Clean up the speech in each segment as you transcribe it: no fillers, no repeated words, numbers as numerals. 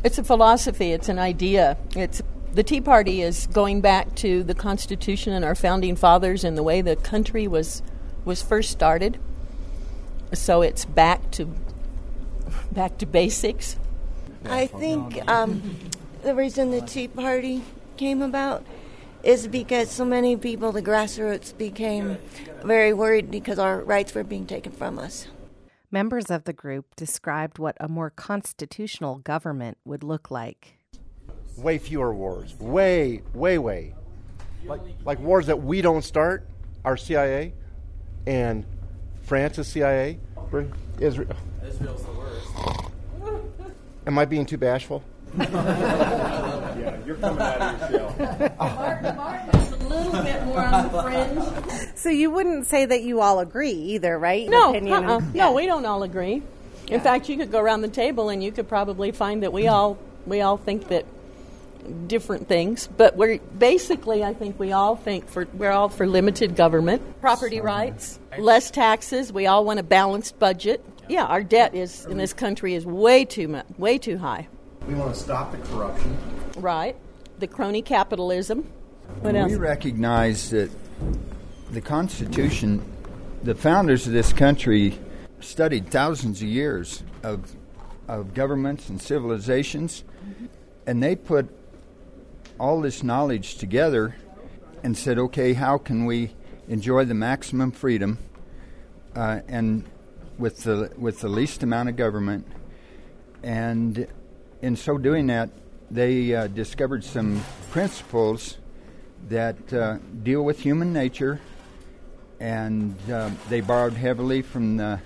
It's a philosophy. It's an idea. The Tea Party is going back to the Constitution and our founding fathers and the way the country was first started. So it's back to basics. I think the reason the Tea Party came about is because so many people, the grassroots, became very worried because our rights were being taken from us. Members of the group described what a more constitutional government would look like. Way fewer wars. Way. Like wars that we don't start, our CIA, and France's CIA. Israel's the worst. Am I being too bashful? Yeah, you're coming out of your shell. Martin is a little bit more on the fringe. So you wouldn't say that you all agree either, right? No, No, we don't all agree. In fact, you could go around the table and you could probably find that we all think that different things. But I think we're all for limited government, property rights, less taxes. We all want a balanced budget. Yeah, our debt in this country is way too high. We want to stop the corruption. Right. The crony capitalism. What else? We recognize that the Constitution, the founders of this country studied thousands of years of governments and civilizations, and they put all this knowledge together and said, okay, how can we enjoy the maximum freedom and with the least amount of government? And in so doing that, they discovered some principles that deal with human nature, and they borrowed heavily from the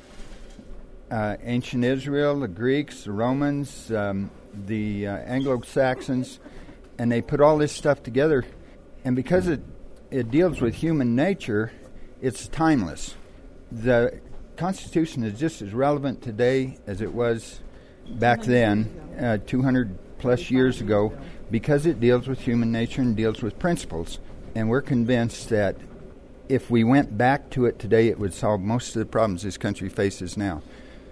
ancient Israel, the Greeks, the Romans, the Anglo-Saxons, and they put all this stuff together. And because it deals with human nature, it's timeless. The Constitution is just as relevant today as it was back then, 200 plus years ago, because it deals with human nature and deals with principles. And we're convinced that if we went back to it today, it would solve most of the problems this country faces now.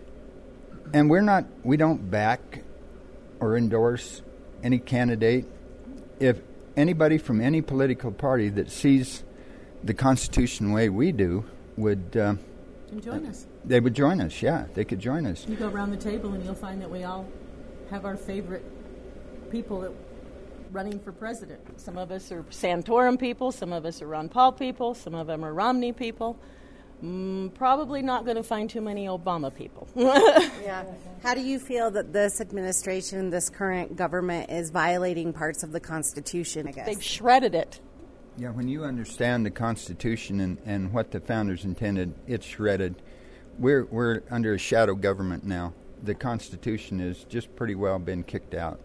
And we don't back or endorse any candidate. If anybody from any political party that sees the Constitution the way we do would join us. They would join us, yeah. They could join us. You go around the table and you'll find that we all have our favorite people that running for president. Some of us are Santorum people, some of us are Ron Paul people, some of them are Romney people. Probably not going to find too many Obama people. Yeah. How do you feel that this administration, this current government, is violating parts of the Constitution, I guess? They've shredded it. Yeah, when you understand the Constitution and what the founders intended, it's shredded. We're under a shadow government now. The Constitution has just pretty well been kicked out.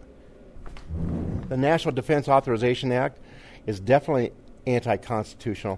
The National Defense Authorization Act is definitely anti-constitutional.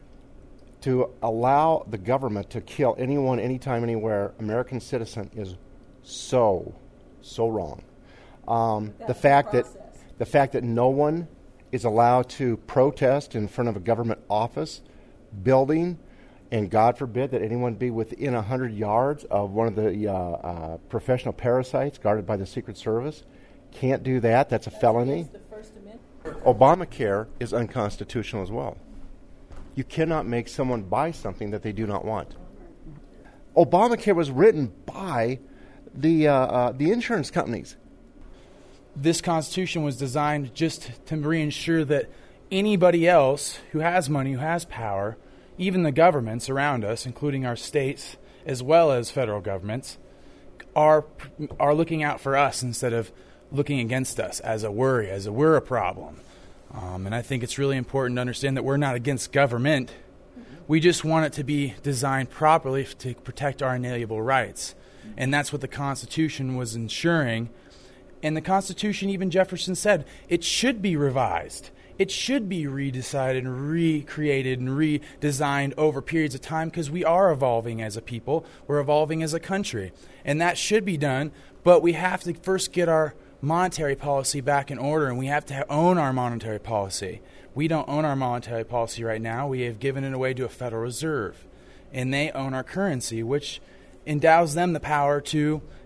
To allow the government to kill anyone, anytime, anywhere, American citizen is so wrong. The fact that no one is allowed to protest in front of a government office, building, and God forbid that anyone be within 100 yards of one of the professional parasites guarded by the Secret Service. Can't do that. That's a felony. The First Amendment. Obamacare is unconstitutional as well. You cannot make someone buy something that they do not want. Obamacare was written by the insurance companies. This Constitution was designed just to reinsure that anybody else who has money, who has power, even the governments around us, including our states as well as federal governments, are looking out for us instead of looking against us as a worry, as we're a problem. And I think it's really important to understand that we're not against government. We just want it to be designed properly to protect our inalienable rights. And that's what the Constitution was ensuring. And the Constitution, even Jefferson said, it should be revised. It should be redecided and recreated and redesigned over periods of time because we are evolving as a people. We're evolving as a country. And that should be done, but we have to first get our monetary policy back in order, and we have to own our monetary policy. We don't own our monetary policy right now. We have given it away to a Federal Reserve, and they own our currency, which endows them the power to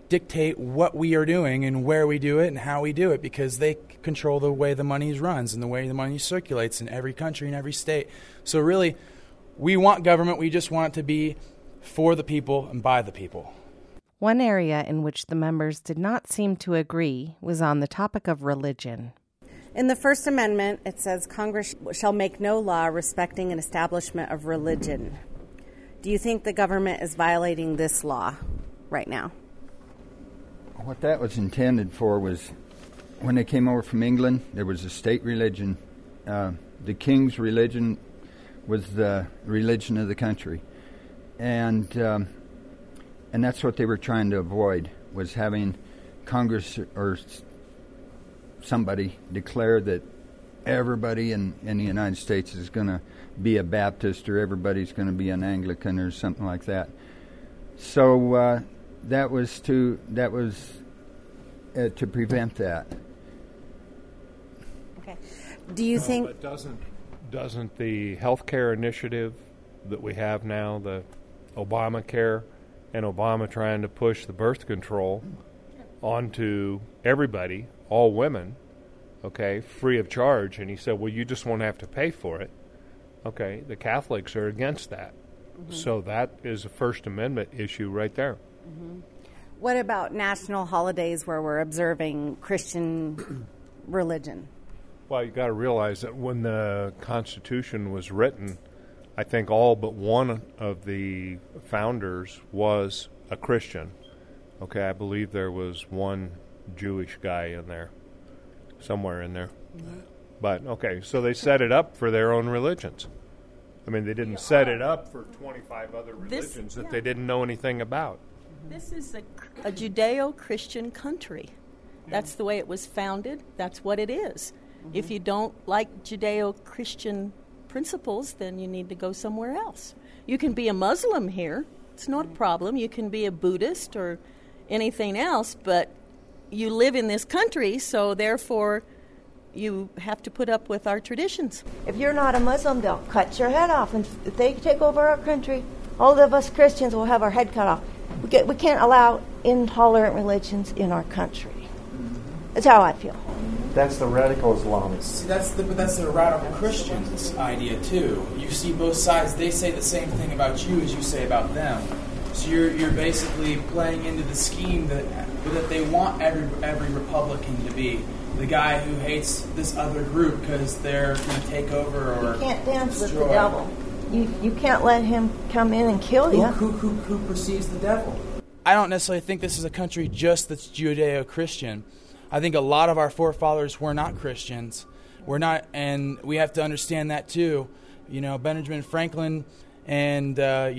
dictate what we are doing and where we do it and how we do it, because they control the way the money runs and the way the money circulates in every country and every state. So really, we want government. We just want it to be for the people and by the people. One area in which the members did not seem to agree was on the topic of religion. In the First Amendment, it says Congress shall make no law respecting an establishment of religion. Do you think the government is violating this law right now? What that was intended for was, when they came over from England, there was a state religion. The king's religion was the religion of the country. And that's what they were trying to avoid, was having Congress or somebody declare that everybody in the United States is going to be a Baptist, or everybody's going to be an Anglican or something like that. So that was to prevent that. Okay. Do you think? But doesn't the healthcare initiative that we have now, the Obamacare, and Obama trying to push the birth control onto everybody, all women, okay, free of charge, and he said, well, you just won't have to pay for it. Okay, the Catholics are against that. Mm-hmm. So that is a First Amendment issue right there. Mm-hmm. What about national holidays where we're observing Christian religion? Well, you got to realize that when the Constitution was written, I think all but one of the founders was a Christian. Okay, I believe there was one Jewish guy in there, somewhere in there. Mm-hmm. But, okay, so they set it up for their own religions. I mean, they didn't set it up for 25 other religions that they didn't know anything about. This is a Judeo-Christian country. That's the way it was founded. That's what it is. Mm-hmm. If you don't like Judeo-Christian principles, then you need to go somewhere else. You can be a Muslim here. It's not a problem. You can be a Buddhist or anything else, but you live in this country, so therefore you have to put up with our traditions. If you're not a Muslim, they'll cut your head off. And if they take over our country, all of us Christians will have our head cut off. We can't allow intolerant religions in our country. That's how I feel. That's the radical Islamics. See, that's the radical Christians' idea too. You see both sides. They say the same thing about you as you say about them. So you're basically playing into the scheme that they want every Republican to be the guy who hates this other group because they're going to take over or you can't dance destroy. With the devil. You can't let him come in and kill you. Who perceives the devil? I don't necessarily think this is a country just that's Judeo-Christian. I think a lot of our forefathers were not Christians. We're not, and we have to understand that too. You know, Benjamin Franklin and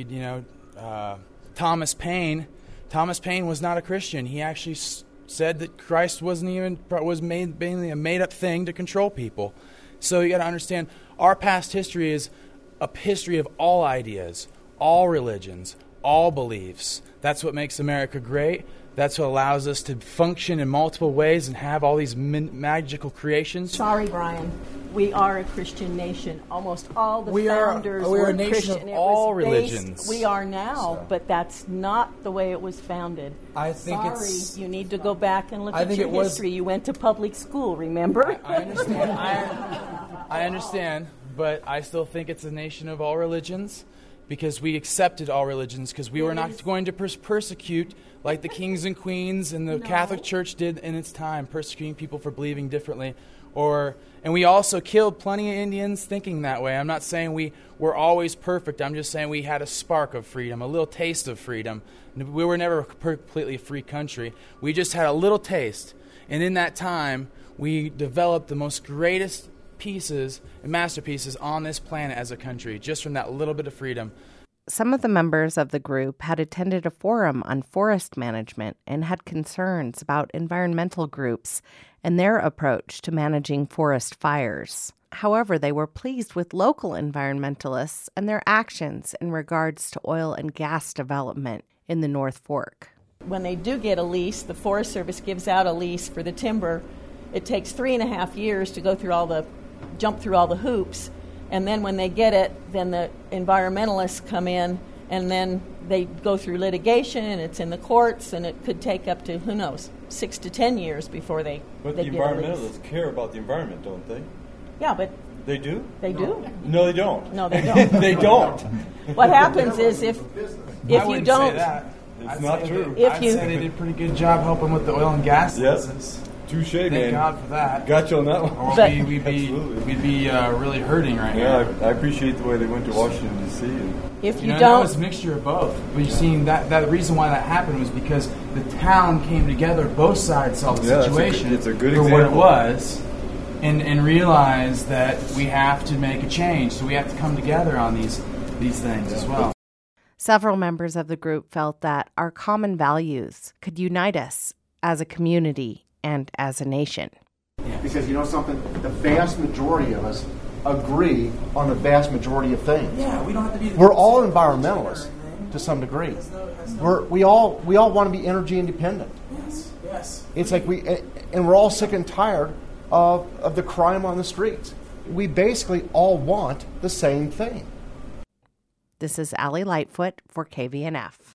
Thomas Paine. Thomas Paine was not a Christian. He actually said that Christ was mainly a made-up thing to control people. So you got to understand, our past history is a history of all ideas, all religions, all beliefs. That's what makes America great. That's what allows us to function in multiple ways and have all these magical creations. Sorry, Brian. We are a Christian nation. Almost all the founders we are were a nation Christian. of all religions. We are now, but that's not the way it was founded. I think you need to go back and look at your history. You went to public school, remember? I understand. I understand, but I still think it's a nation of all religions because we accepted all religions because we were not going to persecute like the kings and queens and the Catholic Church did in its time, persecuting people for believing differently. And we also killed plenty of Indians thinking that way. I'm not saying we were always perfect. I'm just saying we had a spark of freedom, a little taste of freedom. We were never a completely free country. We just had a little taste. And in that time, we developed the most greatest pieces and masterpieces on this planet as a country, just from that little bit of freedom. Some of the members of the group had attended a forum on forest management and had concerns about environmental groups and their approach to managing forest fires. However, they were pleased with local environmentalists and their actions in regards to oil and gas development in the North Fork. When they do get a lease, the Forest Service gives out a lease for the timber. It takes 3.5 years to jump through all the hoops. And then when they get it, then the environmentalists come in and then they go through litigation, and it's in the courts, and it could take up to, who knows, 6 to 10 years before they But they the get a lease. environmentalists care about the environment, don't they? Yeah, but They do? they do. No, they don't. No, they don't. They don't. What happens is if I you wouldn't don't, say that. It's I'd not say true. that- If I'd you- say they did a pretty good job helping with the oil and gas Yes. license. Touche, Thank man. God for that. Got you on that one. Or But- we'd be Absolutely. really hurting right Yeah, now. I appreciate the way they went to Washington, D.C. and if you That don't, was a mixture of both. But you seen that reason why that happened was because the town came together, both sides saw the Yeah, situation it's a good for what it example. was, and realized that we have to make a change. So we have to come together on these things as well. Several members of the group felt that our common values could unite us as a community and as a nation. Because you know something? The vast majority of us agree on the vast majority of things. Yeah, we don't have to be. We're all environmentalists to some degree. We all want to be energy independent. Yes. It's like and we're all sick and tired of the crime on the streets. We basically all want the same thing. This is Allie Lightfoot for KVNF.